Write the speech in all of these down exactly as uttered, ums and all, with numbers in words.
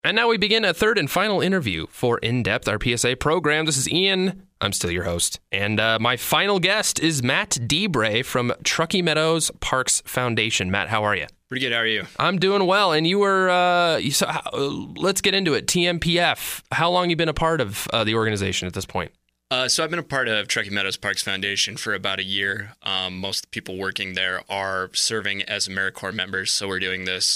And now we begin a third and final interview for In Depth, our P S A program. This is Ian. I'm still your host. And uh, my final guest is Matt Debray from Truckee Meadows Parks Foundation. Matt, how are you? Pretty good. How are you? I'm doing well. And you were, uh, you saw, uh, let's get into it. T M P F. How long you been a part of uh, the organization at this point? Uh, so I've been a part of Truckee Meadows Parks Foundation for about a year. Um, most people working there are serving as AmeriCorps members. So we're doing this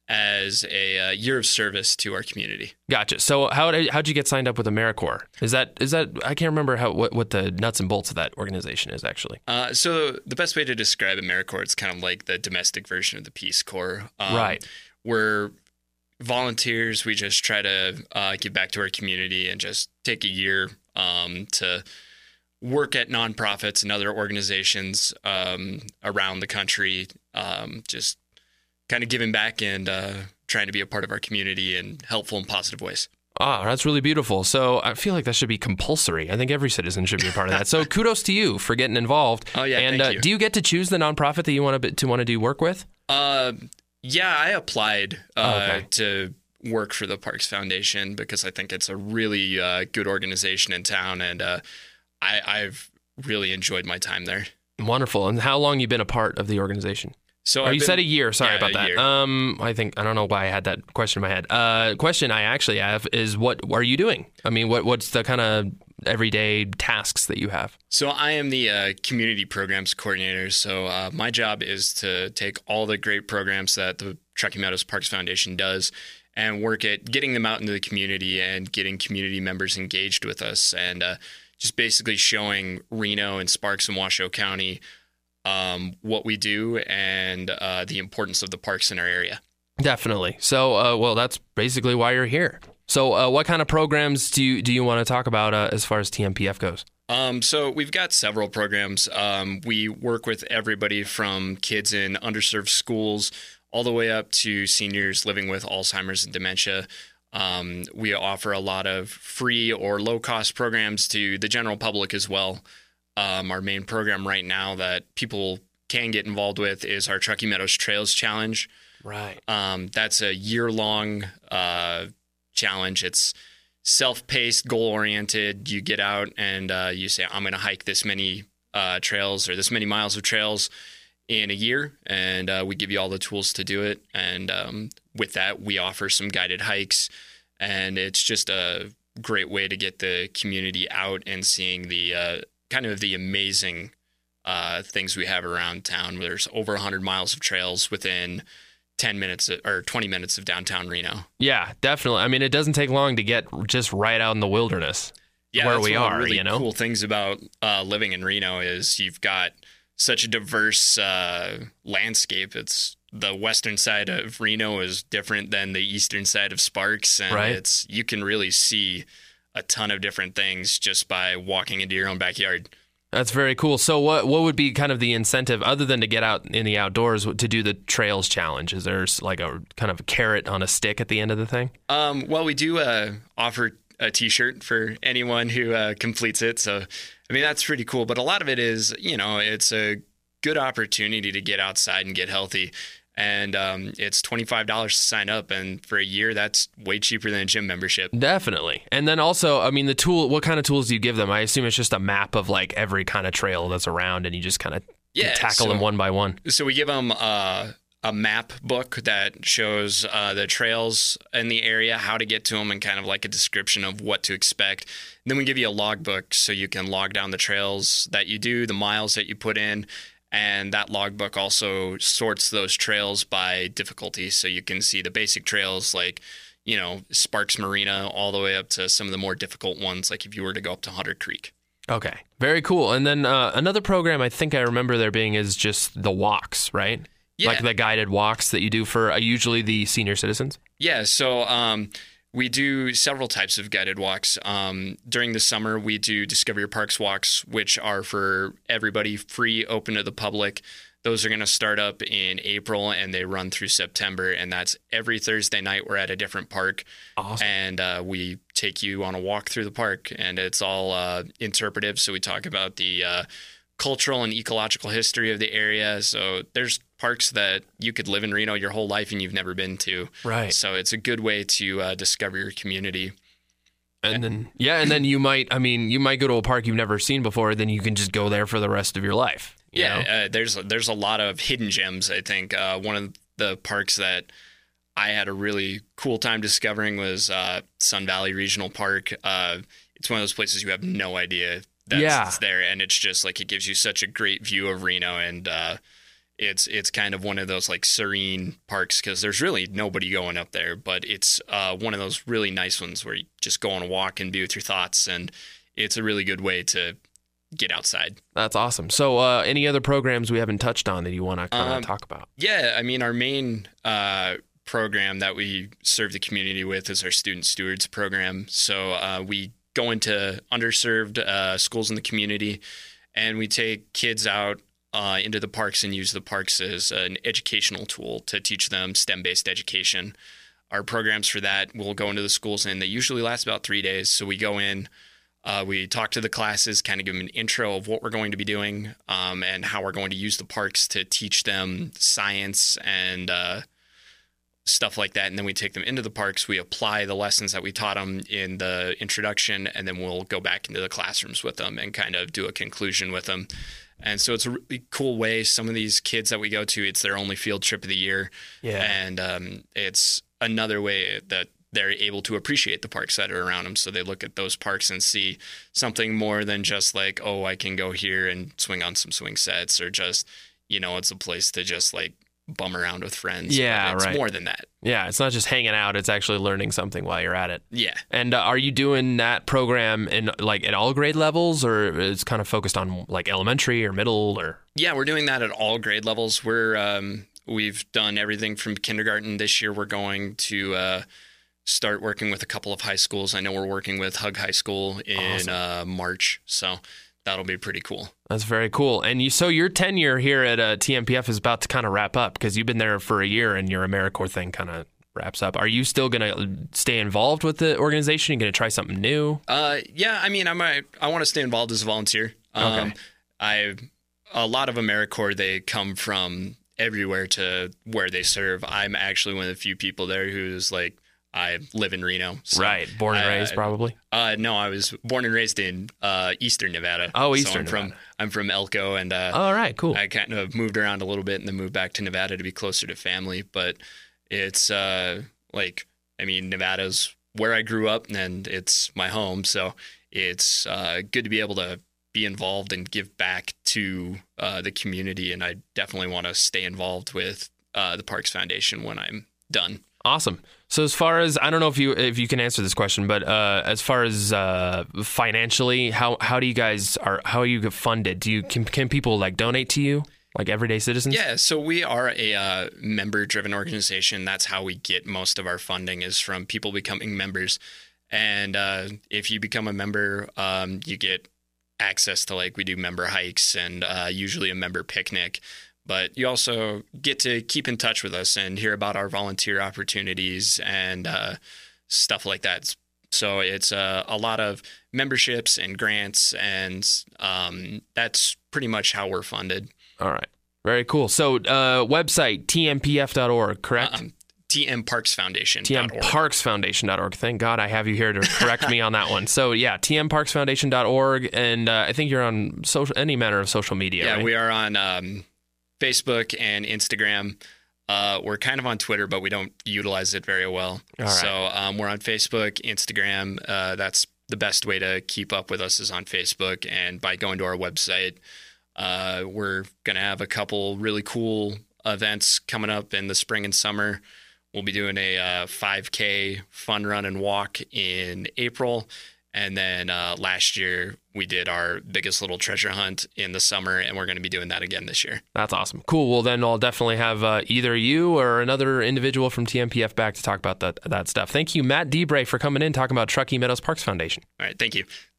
as a uh, year of service to our community. Gotcha. So how did how'd you get signed up with AmeriCorps? Is that is that I can't remember how what, what the nuts and bolts of that organization is actually. Uh, so the best way to describe AmeriCorps, it's kind of like the domestic version of the Peace Corps. Um, right. We're volunteers. We just try to uh, give back to our community and just take a year um, to work at nonprofits and other organizations um, around the country. Um, just kind of giving back and uh, trying to be a part of our community in helpful and positive ways. Ah, that's really beautiful. So I feel like that should be compulsory. I think every citizen should be a part of that. So kudos to you for getting involved. Oh, yeah, and thank uh, you. do you get to choose the nonprofit that you want to to want to do work with? Uh, yeah, I applied uh, Oh, okay. to work for the Parks Foundation because I think it's a really uh, good organization in town, and uh, I, I've really enjoyed my time there. Wonderful. And how long you been a part of the organization? So Or I've you been- said a year. Sorry yeah, about a that. year. Um, I think I don't know why I had that question in my head. Uh, question I actually have is what are you doing? I mean, what what's the kind of everyday tasks that you have? So I am the uh, community programs coordinator. So uh, my job is to take all the great programs that the Truckee Meadows Parks Foundation does and work at getting them out into the community and getting community members engaged with us, and uh, just basically showing Reno and Sparks and Washoe County um, what we do and uh, the importance of the parks in our area. Definitely. So, uh, well, that's basically why you're here. So, uh, what kind of programs do you do you want to talk about uh, as far as T M P F goes? Um, so we've got several programs. Um, we work with everybody from kids in underserved schools all the way up to seniors living with Alzheimer's and dementia. Um, we offer a lot of free or low-cost programs to the general public as well. Um, our main program right now that people can get involved with is our Truckee Meadows Trails Challenge. Right. Um, that's a year-long uh, challenge. It's self-paced, goal-oriented. You get out and uh, you say, I'm going to hike this many uh, trails or this many miles of trails in a year, and uh, we give you all the tools to do it. And um, with that, we offer some guided hikes, and it's just a great way to get the community out and seeing the uh, kind of the amazing uh, things we have around town. There's over one hundred miles of trails within ten minutes of, or twenty minutes of downtown Reno. Yeah, definitely. I mean, it doesn't take long to get just right out in the wilderness Yeah, where that's we one of the are, really you know? cool things about uh, living in Reno is you've got such a diverse uh, landscape. It's the western side of Reno is different than the eastern side of Sparks, and Right. it's you can really see a ton of different things just by walking into your own backyard. That's very cool. So what what would be kind of the incentive other than to get out in the outdoors to do the trails challenge? Is there like a kind of a carrot on a stick at the end of the thing? Um, well, we do uh, offer a T-shirt for anyone who uh, completes it. So, I mean, that's pretty cool. But a lot of it is, you know, it's a good opportunity to get outside and get healthy. And um, it's twenty-five dollars to sign up. And for a year, that's way cheaper than a gym membership. Definitely. And then also, I mean, the tool, what kind of tools do you give them? I assume it's just a map of like every kind of trail that's around and you just kind of Yeah, tackle so- them one by one. So we give them uh, a map book that shows uh, the trails in the area, how to get to them, and kind of like a description of what to expect. And then we give you a logbook so you can log down the trails that you do, the miles that you put in. And that logbook also sorts those trails by difficulty. So you can see the basic trails like, you know, Sparks Marina all the way up to some of the more difficult ones, like if you were to go up to Hunter Creek. Okay. Very cool. And then uh, another program I think I remember there being is just the walks, right? Yeah. Like the guided walks that you do for uh, usually the senior citizens. Yeah, so um, we do several types of guided walks. Um, during the summer, we do Discover Your Parks walks, which are for everybody, free, open to the public. Those are going to start up in April, and they run through September, and that's every Thursday night. We're at a different park, Awesome. and uh, we take you on a walk through the park, and it's all uh, interpretive, so we talk about the uh, cultural and ecological history of the area. So there's parks that you could live in Reno your whole life and you've never been to. Right. So it's a good way to uh, discover your community. And then, yeah, and then you might, I mean, you might go to a park you've never seen before, then you can just go there for the rest of your life. You yeah, know? uh, there's there's a lot of hidden gems, I think. Uh, one of the parks that I had a really cool time discovering was uh, Sun Valley Regional Park. Uh, it's one of those places you have no idea that's Yeah. it's there, and it's just like it gives you such a great view of Reno, and uh, it's it's kind of one of those like serene parks because there's really nobody going up there, but it's uh, one of those really nice ones where you just go on a walk and be with your thoughts, and it's a really good way to get outside. That's awesome. So uh, any other programs we haven't touched on that you want to kind of Um, talk about? Yeah, I mean, our main uh, program that we serve the community with is our Student Stewards program. So uh, we go into underserved uh, schools in the community, and we take kids out uh, into the parks and use the parks as an educational tool to teach them STEM-based education. Our programs for that will go into the schools, and they usually last about three days. So we go in, uh, we talk to the classes, kind of give them an intro of what we're going to be doing um, and how we're going to use the parks to teach them science and uh, stuff like that. And then we take them into the parks. We apply the lessons that we taught them in the introduction, and then we'll go back into the classrooms with them and kind of do a conclusion with them. And so it's a really cool way. Some of these kids that we go to, it's their only field trip of the year. Yeah. And um, it's another way that they're able to appreciate the parks that are around them. So they look at those parks and see something more than just like, oh, I can go here and swing on some swing sets, or just, you know, it's a place to just like bum around with friends. Yeah, It's right. more than that. Yeah, it's not just hanging out, it's actually learning something while you're at it. Yeah. And uh, are you doing that program in like at all grade levels, or it's kind of focused on like elementary or middle or? Yeah, we're doing that at all grade levels. We're um, we've done everything from kindergarten. This year we're going to uh, start working with a couple of high schools. I know we're working with Hug High School in Awesome. uh, March, so that'll be pretty cool. That's very cool. And you, so your tenure here at uh, T M P F is about to kind of wrap up because you've been there for a year and your AmeriCorps thing kind of wraps up. Are you still going to stay involved with the organization? You're going to try something new? Uh, yeah, I mean, I'm a, I want to stay involved as a volunteer. Um, Okay. I a lot of AmeriCorps, they come from everywhere to where they serve. I'm actually one of the few people there who's like, I live in Reno. So Right. Born and I- raised, probably. Uh, no, I was born and raised in uh, Eastern Nevada. Oh, So Eastern I'm from, Nevada. I'm from Elko, and uh, All right. Cool. I kind of moved around a little bit and then moved back to Nevada to be closer to family. But it's uh, like, I mean, Nevada's where I grew up and it's my home. So it's uh, good to be able to be involved and give back to uh, the community. And I definitely want to stay involved with uh, the Parks Foundation when I'm done. Awesome. So as far as, I don't know if you if you can answer this question, but uh, as far as uh, financially, how how do you guys are how are you funded? Do you can can people like donate to you, like everyday citizens? Yeah, so we are a uh, member-driven organization. That's how we get most of our funding is from people becoming members. And uh, if you become a member, um, you get access to, like, we do member hikes and uh, usually a member picnic. But you also get to keep in touch with us and hear about our volunteer opportunities and uh, stuff like that. So it's uh, a lot of memberships and grants, and um, that's pretty much how we're funded. All right. Very cool. So uh, website, T M P F dot org, correct? Um, T M Parks Foundation. T M Parks Foundation dot org. Thank God I have you here to correct me on that one. So yeah, T M Parks Foundation dot org, and uh, I think you're on social any manner of social media, Yeah, right? we are on um, Facebook and Instagram. Uh, we're kind of on Twitter, but we don't utilize it very well. All right. So um, we're on Facebook, Instagram. Uh, that's the best way to keep up with us is on Facebook. And by going to our website, uh, we're going to have a couple really cool events coming up in the spring and summer. We'll be doing a uh, five K fun run and walk in April. And then uh, last year, we did our biggest little treasure hunt in the summer, and we're going to be doing that again this year. That's awesome. Cool. Well, then I'll definitely have uh, either you or another individual from T M P F back to talk about that that stuff. Thank you, Matt DeBray, for coming in talking about Truckee Meadows Parks Foundation. All right. Thank you.